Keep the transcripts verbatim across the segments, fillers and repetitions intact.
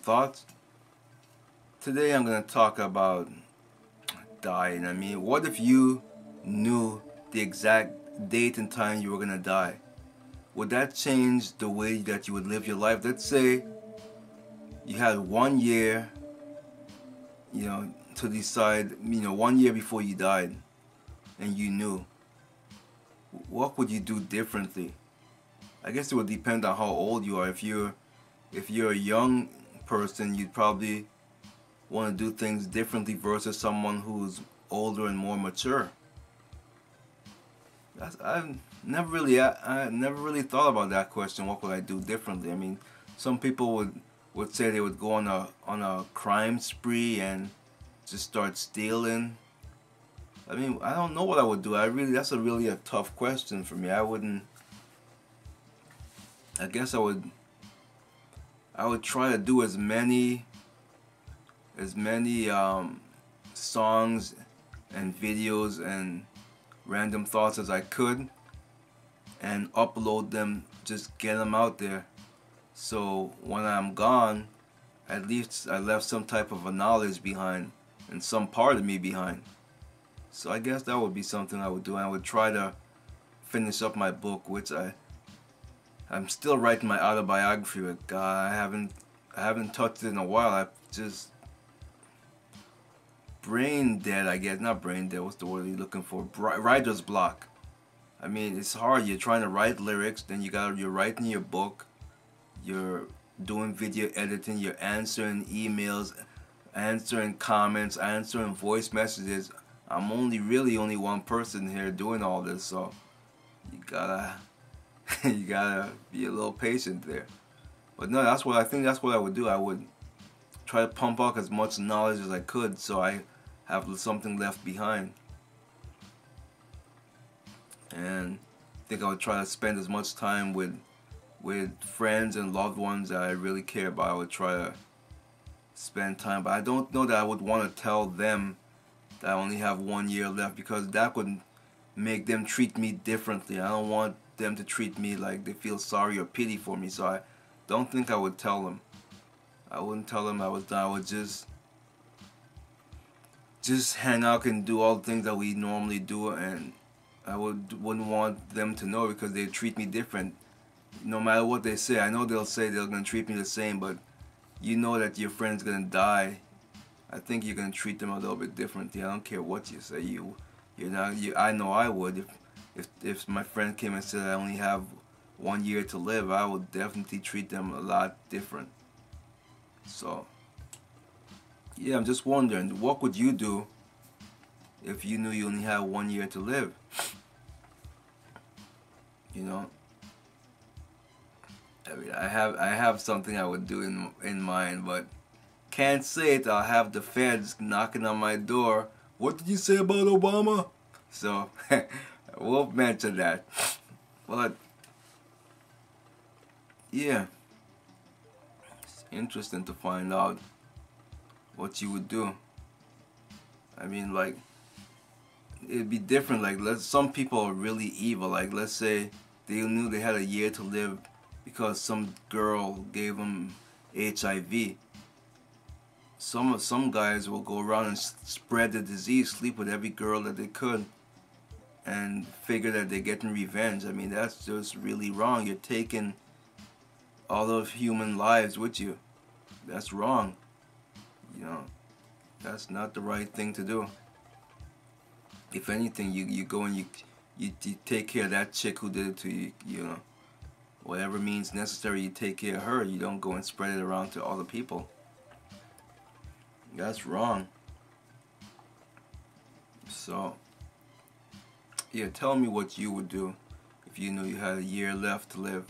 thoughts. Today I'm going to talk about dying. I mean, what if you knew the exact date and time you were going to die? Would that change the way that you would live your life? Let's say you had one year, you know, to decide, you know, one year before you died, and you knew. What would you do differently? I guess it would depend on how old you are. If you're, if you're a young person, you'd probably want to do things differently versus someone who's older and more mature. That's, I've never really, I, I never really thought about that question. What would I do differently? I mean, some people would would say they would go on a on a crime spree and just start stealing. I mean, I don't know what I would do. I really, that's a really a tough question for me. I wouldn't. I guess I would. I would try to do as many, as many um, songs and videos and random thoughts as I could, and upload them. Just get them out there. So when I'm gone, at least I left some type of a knowledge behind and some part of me behind. So I guess that would be something I would do. I would try to finish up my book, which I I'm still writing my autobiography. But God, I haven't I haven't touched it in a while. I just brain dead. I guess not brain dead. What's the word you're looking for? Writer's block. I mean, it's hard. You're trying to write lyrics, then you got you're writing your book. You're doing video editing. You're answering emails, answering comments, answering voice messages. I'm only really only one person here doing all this, so you gotta you gotta be a little patient there. But no, that's what I think. That's what I would do. I would try to pump out as much knowledge as I could, so I have something left behind. And I think I would try to spend as much time with with friends and loved ones that I really care about. I would try to spend time, but I don't know that I would want to tell them that I only have one year left, because that would make them treat me differently. I don't want them to treat me like they feel sorry or pity for me, so I don't think I would tell them. I wouldn't tell them I was done. I would just just hang out and do all the things that we normally do, and I would wouldn't want them to know, because they treat me different. No matter what they say, I know they'll say they're gonna treat me the same, but you know that your friend's gonna die. I think you're gonna treat them a little bit differently. I don't care what you say. You, you're not. You, I know I would. If, if, if my friend came and said I only have one year to live, I would definitely treat them a lot different. So, yeah, I'm just wondering, what would you do if you knew you only had one year to live? You know. I mean, I have I have something I would do in in mind, but can't say it. I'll have the feds knocking on my door. What did you say about Obama? So I won't mention that. But yeah, it's interesting to find out what you would do. I mean, like, it'd be different. Like, let's some people are really evil. Like, let's say they knew they had a year to live because some girl gave them H I V. Some some guys will go around and spread the disease, sleep with every girl that they could, and figure that they're getting revenge. I mean, that's just really wrong. You're taking all of human lives with you. That's wrong. You know, that's not the right thing to do. If anything, you, you go and you, you you take care of that chick who did it to you. You know, whatever means necessary, you take care of her. You don't go and spread it around to other people. That's wrong. So, yeah, tell me what you would do if you knew you had a year left to live.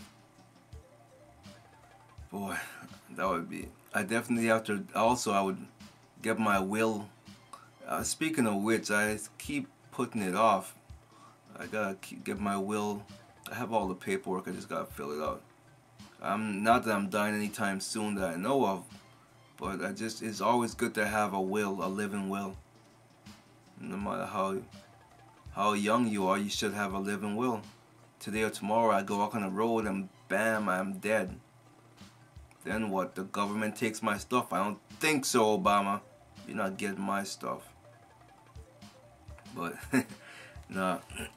Boy, that would be... I definitely have to... Also, I would get my will... Uh, speaking of which, I keep putting it off. I gotta keep, get my will... I have all the paperwork, I just gotta fill it out. I'm not that I'm dying anytime soon that I know of, but I just... It's always good to have a will, a living will. No matter how how young you are, you should have a living will. Today or tomorrow, I go walk on the road and bam, I'm dead. Then what? The government takes my stuff? I don't think so, Obama. You're not getting my stuff. But, nah.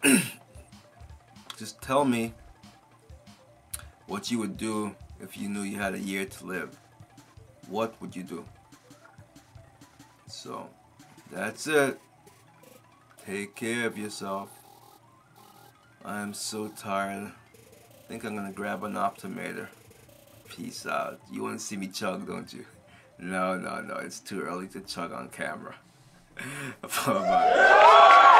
Just tell me what you would do if you knew you had a year to live. What would you do? So, that's it. Take care of yourself. I'm so tired. I think I'm gonna grab an Optimator. Peace out. You want to see me chug, don't you? No, no, no. It's too early to chug on camera. Bye-bye.